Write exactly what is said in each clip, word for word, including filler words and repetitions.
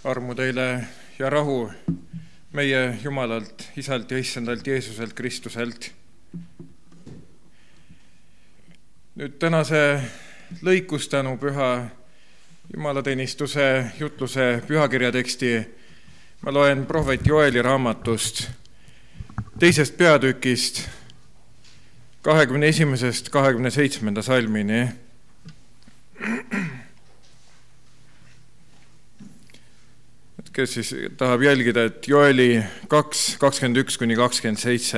Armu teile ja rahu meie Jumalalt, Isalt ja Issandalt Jeesuselt Kristuselt. Nüüd tänase lõikustänu püha jumalateenistuse jutluse pühakirja teksti ma loen prohvet Joeli raamatust teisest peatükist kahekümne esimesest kahekümne seitsmenda salmini. Kes siis tahab jälgida, et Joeli kaks, kakskümmend üks kuni kakskümmend seitse.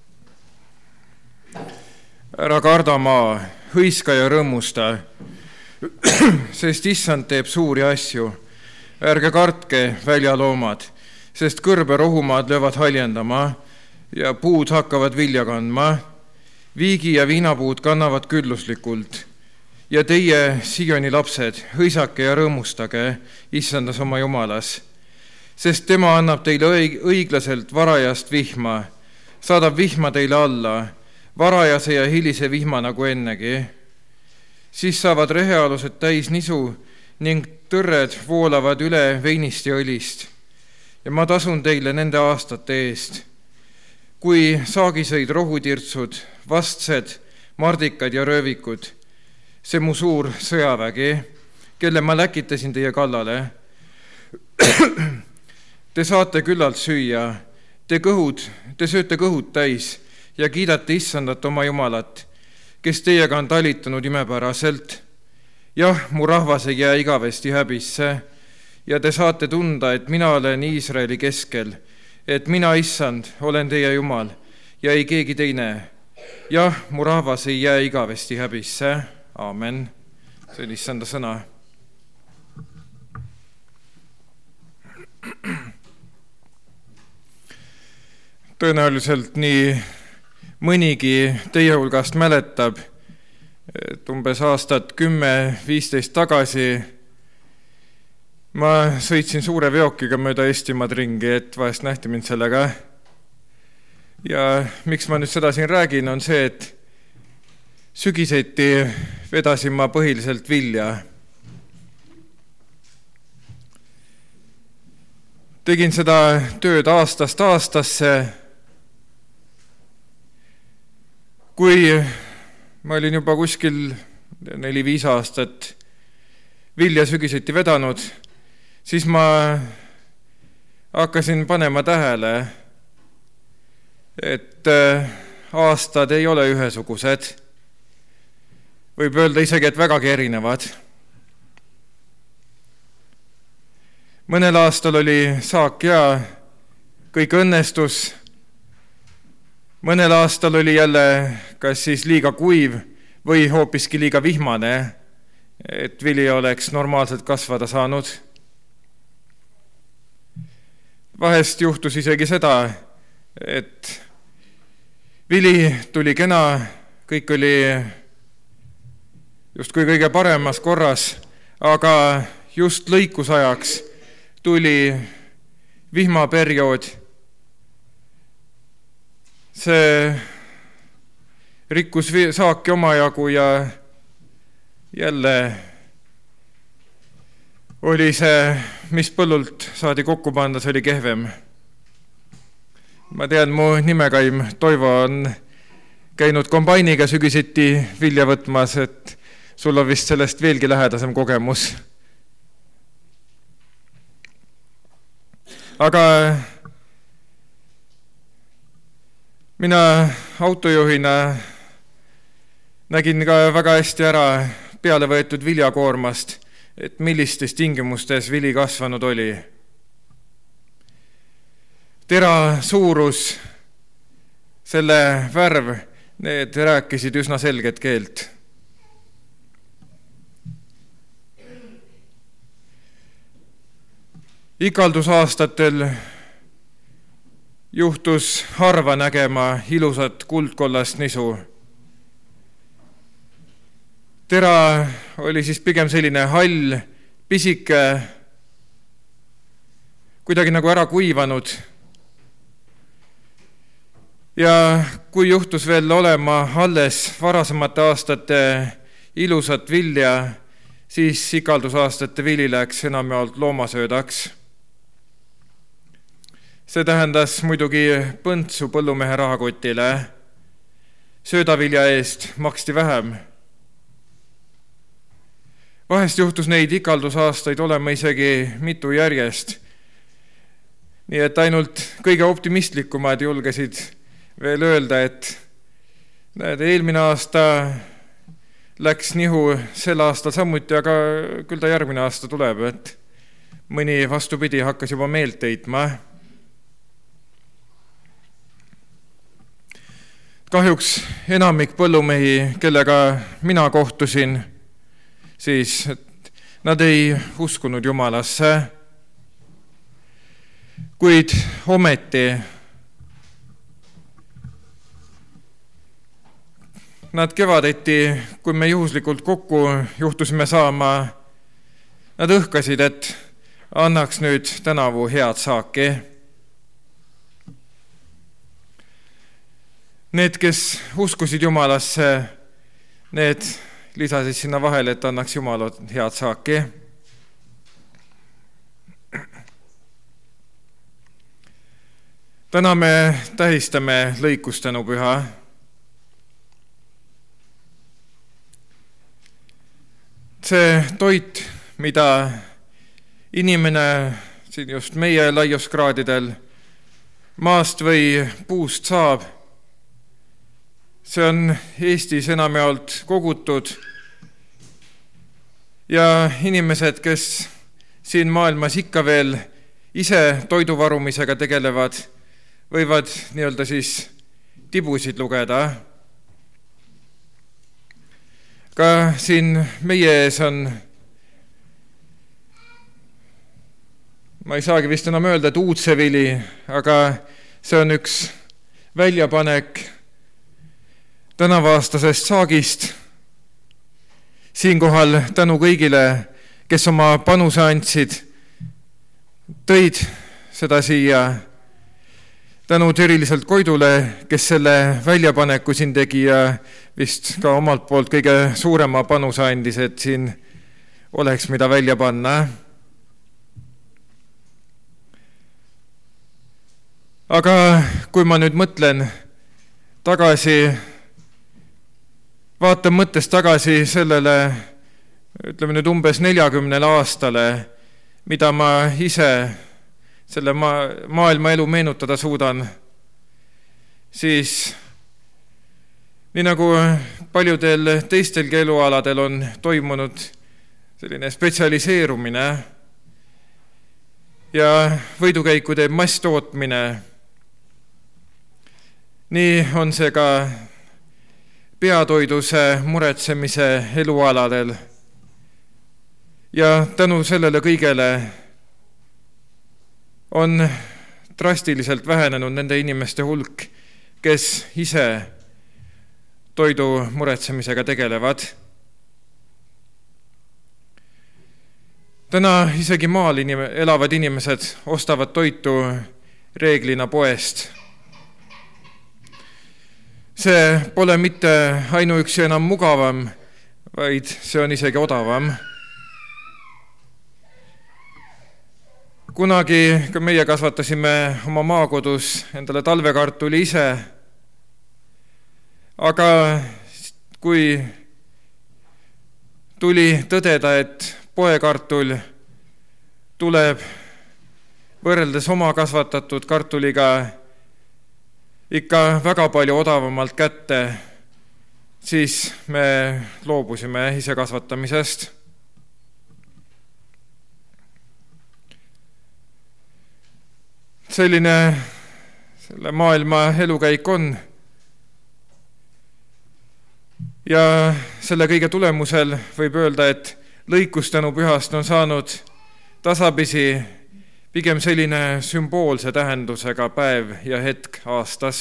Ära karda maa, hõiska ja rõõmusta, sest Issand teeb suuri asju. Ärge kartke väljaloomad, sest kõrbe rohumaad löövad haljendama ja puud hakkavad vilja kandma. Viigi ja viinapuud kannavad külluslikult. Ja teie, Sioni lapsed, hõisake ja rõõmustage Issandas oma Jumalas. Sest tema annab teile õiglaselt varajast vihma, saadab vihma teile alla, varajase ja hilise vihma nagu ennegi. Siis saavad rehealused täis nisu ning tõrred voolavad üle veinist ja õlist. Ja ma tasun teile nende aastate eest. Kui saagiseid rohutirtsud, vastsed, mardikad ja röövikud, see mu suur sõjavägi, kelle ma läkitasin teie kallale. Te saate küllalt süüa, te kõhud, te sööte kõhud täis ja kiidate Issandat oma Jumalat, kes teiega on talitanud imepäraselt. Jah, mu rahvas ei jää igavesti häbisse ja te saate tunda, et mina olen Iisraeli keskel, et mina, Issand, olen teie Jumal ja ei keegi teine. Jah, mu rahvas ei jää igavesti häbisse. Aamen. See on Issanda sõna. Tõenäoliselt nii mõnigi teie hulgast mäletab, et umbes aastat kümme viisteist tagasi ma sõitsin suure veokiga mööda Eestimaad ringi, et vahest nähti mind sellega. Ja miks ma nüüd seda siin räägin, on see, et sügiseti vedasin ma põhiliselt vilja. Tegin seda tööd aastast aastasse. Kui ma olin juba kuskil neli-viis aastat vilja sügiseti vedanud, siis ma hakkasin panema tähele, et aastad ei ole ühesugused. Võib öelda isegi, et vägagi erinevad. Mõnel aastal oli saak ja kõik õnnestus. Mõnel aastal oli jälle kas siis liiga kuiv või hoopiski liiga vihmane, et vili oleks normaalselt kasvada saanud. Vahest juhtus isegi seda, et vili tuli kena, kõik oli justkui kõige paremas korras, aga just lõikusajaks tuli vihmaperiood. See rikkus saaki omajagu ja jälle oli see, mis põllult saadi kokku panda, see oli kehvem. Ma tean, mu nimekaim Toivo on käinud kombainiga sügiseti vilja võtmas, et sul on vist sellest veelgi lähedasem kogemus. Aga mina autojuhina nägin ka väga hästi ära peale võetud viljakoormast, et millistes tingimustes vili kasvanud oli. Tera suurus, selle värv, need rääkisid üsna selget keelt. Ikaldusaastatel juhtus harva nägema ilusat kuldkollast nisu. Tera oli siis pigem selline hall, pisike, kuidagi nagu ära kuivanud. Ja kui juhtus veel olema alles varasemate aastate ilusat vilja, siis ikaldusaastate vili läks enamjaolt loomasöödaks. See tähendas muidugi põntsu põllumehe rahakotile. Söödavilja eest maksti vähem. Vahest juhtus neid ikaldusaastaid olema isegi mitu järjest. Nii et ainult kõige optimistlikumad julgesid veel öelda, et näed, eelmine aasta läks nihu, sel aastal samuti, aga küll ta järgmine aasta tuleb, et mõni vastupidi hakkas juba meelt heitma. Kahjuks enamik põllumehi, kellega mina kohtusin, siis nad ei uskunud Jumalasse, kuid ometi nad kevadeti, kui me juhuslikult kokku juhtusime saama, nad õhkasid, et annaks nüüd tänavu head saaki. Need, kes uskusid Jumalasse, need lisasid sinna vahele, et annaks Jumal head saaki. Täna me tähistame lõikustänupüha. See toit, mida inimene siin just meie laiuskraadidel maast või puust saab, see on Eestis enamjaolt kogutud ja inimesed, kes siin maailmas ikka veel ise toiduvarumisega tegelevad, võivad nii-öelda siis tibusid lugeda. Ka siin meie ees on, ma ei saagi vist enam öelda, et uudsevili, aga see on üks väljapanek tänavaastasest saagist. Siinkohal tänu kõigile, kes oma panuse andsid, tõid seda siia. Tänud eriliselt Koidule, kes selle väljapaneku siin tegi ja vist ka omalt poolt kõige suurema panuse andis, et siin oleks mida välja panna. Aga kui ma nüüd mõtlen tagasi, vaatan mõttes tagasi sellele, ütleme nüüd umbes neljakümnele aastale, mida ma ise selle ma- maailma elu meenutada suudan, siis nii nagu paljudel teistelgi elualadel on toimunud selline spetsialiseerumine ja võidukäikude masstootmine. Nii on see ka peatoiduse muretsemise elualadel ja tänu sellele kõigele on drastiliselt vähenenud nende inimeste hulk, kes ise toidu muretsemisega tegelevad. Täna isegi maal inim- elavad inimesed ostavad toitu reeglina poest. See pole mitte ainuüksi enam mugavam, vaid see on isegi odavam. Kunagi ka meie kasvatasime oma maakodus endale talvekartuli ise, aga kui tuli tõdeda, et poekartul tuleb võrreldes oma kasvatatud kartuliga ikka väga palju odavamalt kätte, siis me loobusime ise kasvatamisest. Selline selle maailma elukäik on. Ja selle kõige tulemusel võib öelda, et lõikustänupühast on saanud tasapisi pigem selline sümboolse tähendusega päev ja hetk aastas.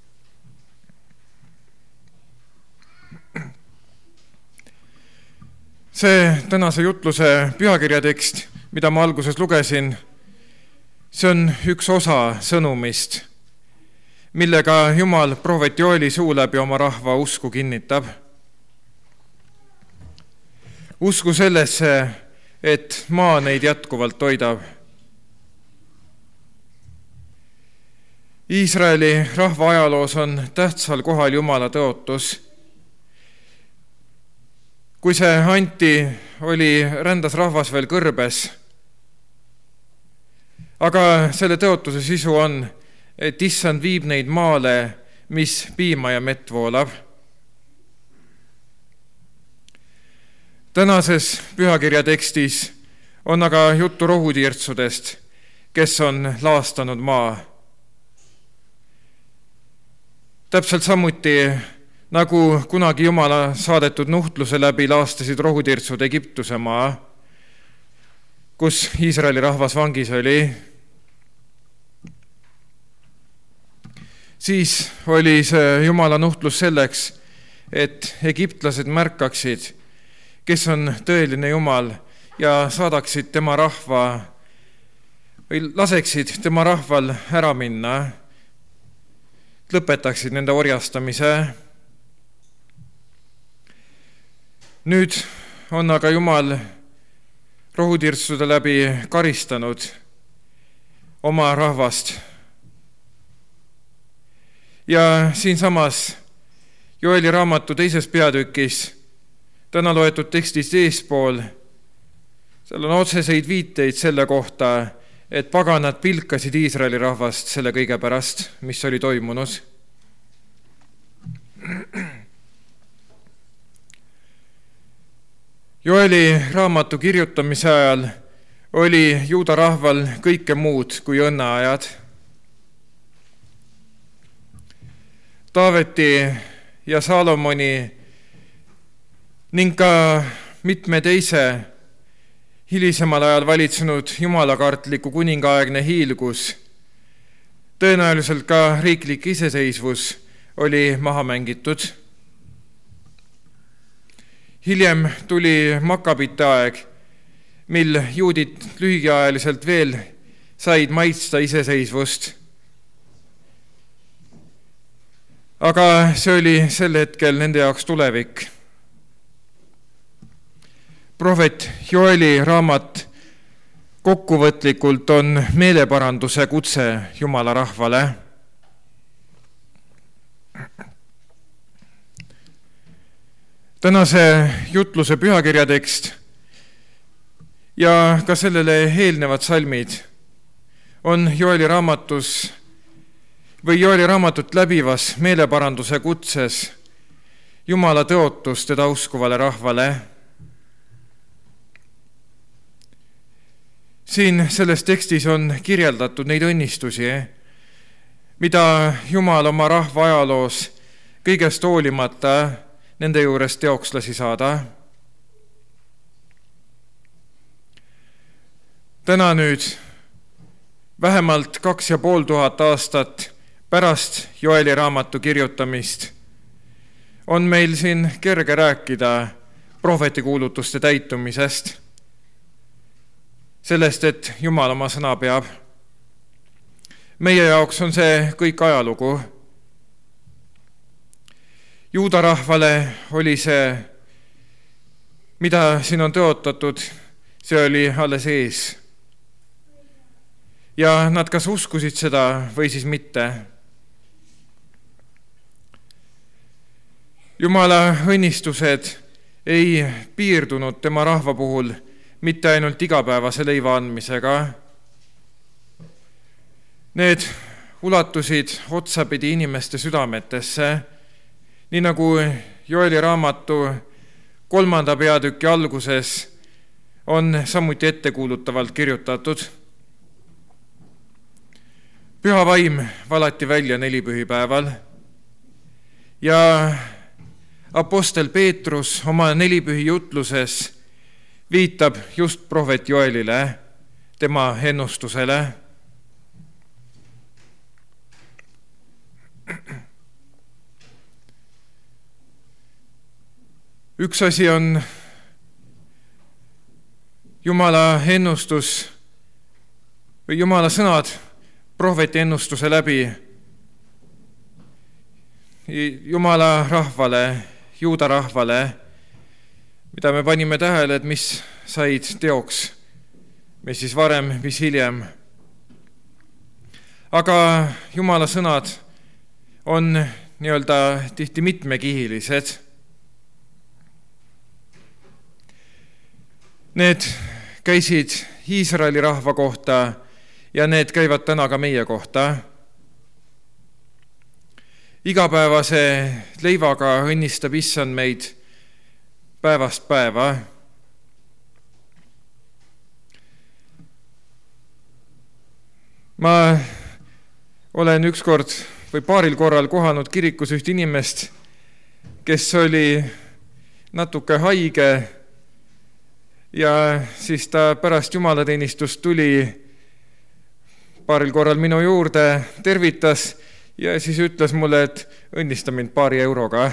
See tänase jutluse pühakirja tekst, mida ma alguses lugesin, see on üks osa sõnumist, millega Jumal prohvet Joeli suu läbi oma rahva usku kinnitab. Usku sellesse, et maa neid jätkuvalt toidab. Iisraeli rahva ajaloos on tähtsal kohal Jumala tõotus. Kui see anti, oli rändas rahvas veel kõrbes. Aga selle tõotuse sisu on, et Issand viib neid maale, mis piima ja mett voolab. Tänases pühakirja tekstis on aga juttu rohutirtsudest, kes on laastanud maa. Täpselt samuti, nagu kunagi Jumala saadetud nuhtluse läbi laastasid rohutirtsud Egiptuse maa, kus Iisraeli rahvas vangis oli. Siis oli see Jumala nuhtlus selleks, et egiptlased märkaksid, kes on tõeline Jumal ja saadaksid tema rahva või laseksid tema rahval ära minna, lõpetaksid nende orjastamise. Nüüd on aga Jumal rohutirtsude läbi karistanud oma rahvast. Ja siinsamas Joeli raamatu teises peatükis, täna loetud tekstist eespool, seal on otseseid viiteid selle kohta, et paganad pilkasid Iisraeli rahvast selle kõige pärast, mis oli toimunud. Joeli raamatu kirjutamise ajal oli juuda rahval kõike muud kui õnneajad. Taaveti ja Salomoni ning ka mitme teise hilisemal ajal valitsenud jumalakartliku kuningaaegne hiilgus, tõenäoliselt ka riiklik iseseisvus oli maha mängitud. Hiljem tuli Makabite aeg, mil juudid lühiajaliselt veel said maitsta iseseisvust. Aga see oli sel hetkel nende jaoks tulevik. Prohvet Joeli raamat kokkuvõtlikult on meeleparanduse kutse Jumala rahvale. Tänase jutluse pühakirja tekst ja ka sellele eelnevad salmid on Joeli raamatus või Joeli raamatut läbivas meeleparanduse kutses Jumala tõotus teda uskuvale rahvale. Siin selles tekstis on kirjeldatud neid õnnistusi, mida Jumal oma rahva ajaloos kõigest hoolimata nende juures teoks lasi saada. Täna nüüd, vähemalt kaks ja pool tuhat aastat pärast Joeli raamatu kirjutamist, on meil siin kerge rääkida prohvetikuulutuste täitumisest, sellest, et Jumal oma sõna peab. Meie jaoks on see kõik ajalugu. Juuda rahvale oli see, mida siin on tõotatud, see oli alles ees. Ja nad kas uskusid seda või siis mitte. Jumala õnnistused ei piirdunud tema rahva puhul mitte ainult igapäevase leiva andmisega. Need ulatusid otsapidi inimeste südametesse, nii nagu Joeli raamatu kolmanda peatüki alguses on samuti ettekuulutavalt kirjutatud. Püha vaim valati välja nelipühipäeval ja apostel Peetrus oma nelipühi jutluses viitab just prohvet Joelile, tema ennustusele. Üks asi on Jumala ennustus või Jumala sõnad prohveti ennustuse läbi Jumala rahvale, juuda rahvale, mida me panime tähele, et mis said teoks, mis siis varem, mis hiljem. Aga Jumala sõnad on nii-öelda tihti mitmekihilised. Need käisid Iisraeli rahva kohta ja need käivad täna ka meie kohta. Igapäevase leivaga õnnistab Issand meid päevast päeva. Ma olen ükskord või paaril korral kohanud kirikus üht inimest, kes oli natuke haige ja siis ta pärast jumalateenistust tuli paaril korral minu juurde, tervitas ja siis ütles mulle, et õnnista mind paari euroga.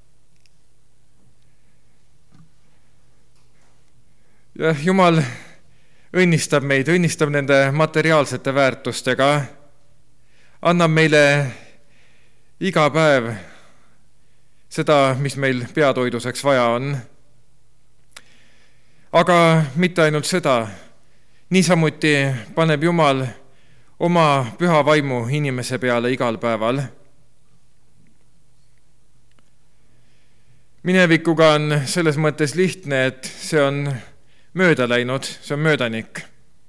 Ja Jumal õnnistab meid, õnnistab nende materiaalsete väärtustega, annab meile iga päev seda, mis meil peatoiduseks vaja on. Aga mitte ainult seda, niisamuti paneb Jumal oma püha vaimu inimese peale igal päeval. Minevikuga on selles mõttes lihtne, et see on mööda läinud, see on möödanik.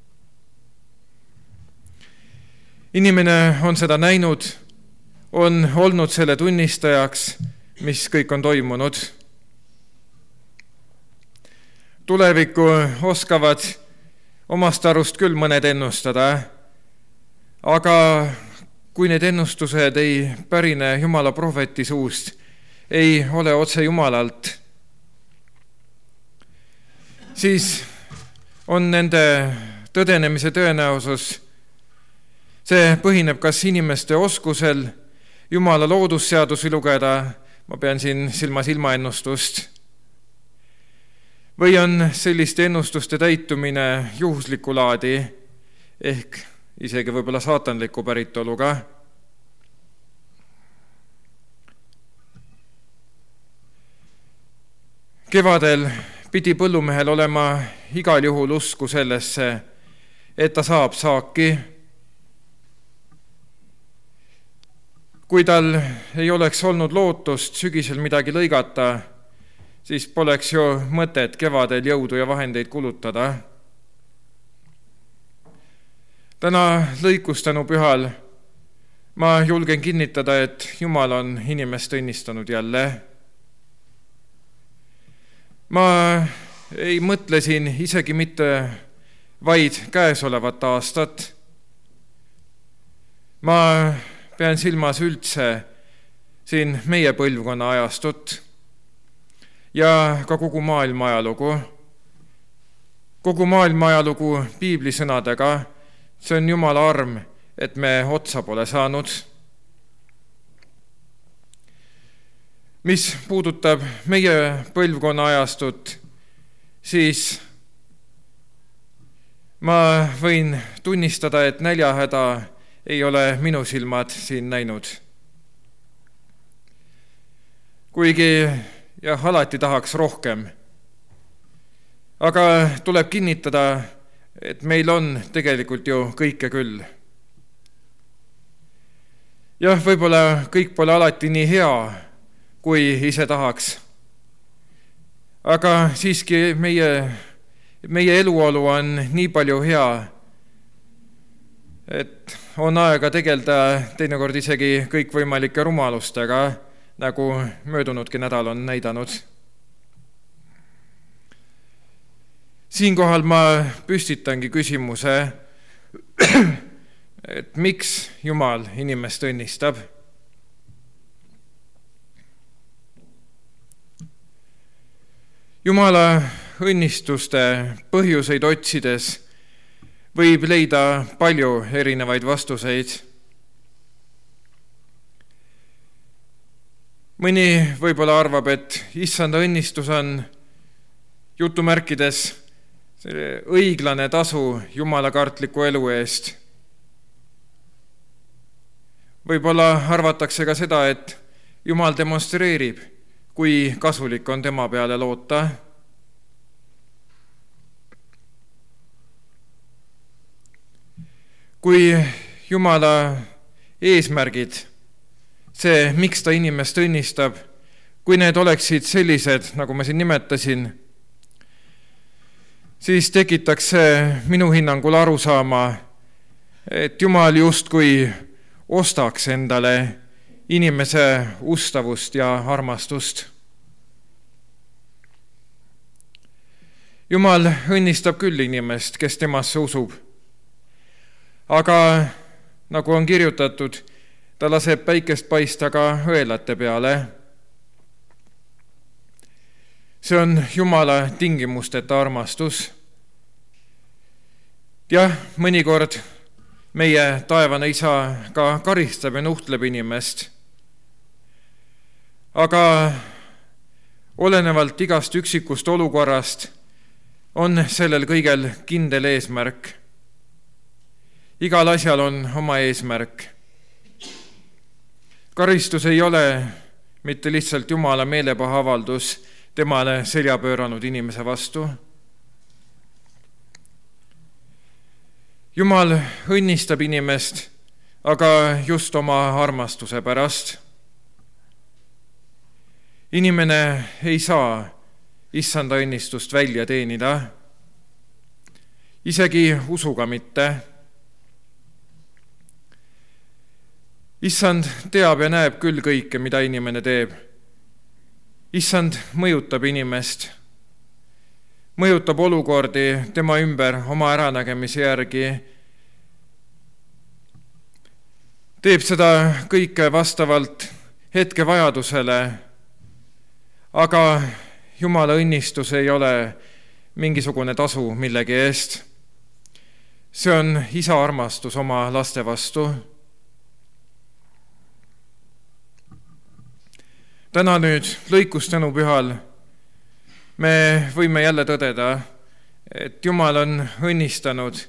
Inimene on seda näinud, on olnud selle tunnistajaks, mis kõik on toimunud. Tulevikku oskavad omast arust küll mõned ennustada, aga kui need ennustused ei pärine Jumala prohveti suust, ei ole otse Jumalalt, siis on nende tõdenemise tõenäosus. See põhineb kas inimeste oskusel Jumala loodusseadusi lugeda, ma pean siin silmas ilmaennustust, või on selliste ennustuste täitumine juhuslikku laadi, ehk isegi võib-olla saatanliku päritoluga. Kevadel pidi põllumehel olema igal juhul usku sellesse, et ta saab saaki. Kui tal ei oleks olnud lootust sügisel midagi lõigata, siis poleks ju mõtet kevadel jõudu ja vahendeid kulutada. Täna lõikustanu pühal ma julgen kinnitada, et Jumal on inimest õnnistanud jälle. Ma ei mõtle siin isegi mitte vaid käesolevat aastat. Ma pean silmas üldse siin meie põlvkonna ajastut ja ka kogu maailma ajalugu. Kogu maailma ajalugu piiblisõnadega, see on Jumala arm, et me otsa pole saanud. Mis puudutab meie põlvkonna ajastut, siis ma võin tunnistada, et näljahäda ei ole minu silmad siin näinud. Kuigi jah, alati tahaks rohkem. Aga tuleb kinnitada, et meil on tegelikult ju kõike küll. Jah, võib-olla kõik pole alati nii hea, kui ise tahaks. Aga siiski meie, meie eluolu on nii palju hea, et on aega tegelda teinekord isegi kõikvõimalike rumalustega, nagu möödunudki nädal on näidanud. Siinkohal ma püstitangi küsimuse, et miks Jumal inimest õnnistab? Jumala õnnistuste põhjuseid otsides võib leida palju erinevaid vastuseid. Mõni võib-olla arvab, et issanda õnnistus on jutumärkides õiglane tasu Jumala kartliku elu eest. Võib-olla arvatakse ka seda, et Jumal demonstreerib, kui kasulik on tema peale loota. Kui Jumala eesmärgid, see, miks ta inimest õnnistab, kui need oleksid sellised, nagu ma siin nimetasin, siis tekitaks see minu hinnangul arusaama, et Jumal justkui ostaks endale inimese ustavust ja armastust. Jumal õnnistab küll inimest, kes temasse usub, aga nagu on kirjutatud, ta laseb päikest paista ka õelate peale. See on Jumala tingimusteta armastus. Jah, mõnikord meie taevane isa ka karistab ja nuhtleb inimest, aga olenevalt igast üksikust olukorrast on sellel kõigel kindel eesmärk. Igal asjal on oma eesmärk. Karistus ei ole mitte lihtsalt Jumala meelepaha avaldus temale selja pööranud inimese vastu. Jumal õnnistab inimest, aga just oma armastuse pärast. Inimene ei saa issanda õnnistust välja teenida, isegi usuga mitte. Issand teab ja näeb küll kõike, mida inimene teeb. Issand mõjutab inimest, mõjutab olukordi tema ümber oma äranägemise järgi, teeb seda kõike vastavalt hetke vajadusele, aga Jumala õnnistus ei ole mingisugune tasu millegi eest. See on isa armastus oma laste vastu. Täna nüüd lõikustenu pühal me võime jälle tõdeda, et Jumal on õnnistanud,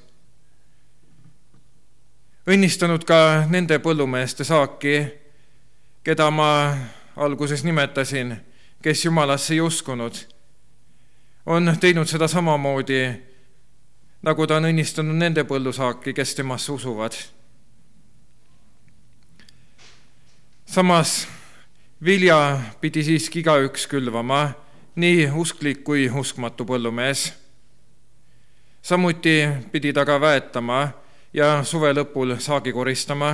õnnistanud ka nende põllumeeste saaki, keda ma alguses nimetasin, kes Jumalasse ei uskunud, on teinud seda samamoodi, nagu ta on õnnistanud nende põllusaaki, kes temasse usuvad. Samas vilja pidi siiski igaüks külvama, nii usklik kui uskmatu põllumees. Samuti pidi ta ka väetama ja suve lõpul saagi koristama.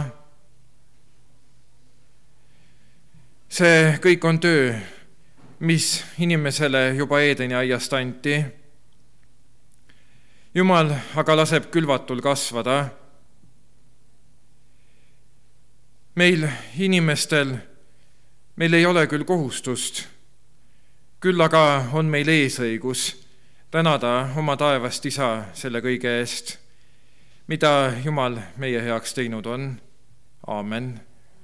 See kõik on töö, mis inimesele juba Eedeni aiast anti. Jumal aga laseb külvatul kasvada. Meil inimestel, meil ei ole küll kohustust, küll aga on meil eesõigus tänada oma taevast isa selle kõige eest, mida Jumal meie heaks teinud on. Aamen.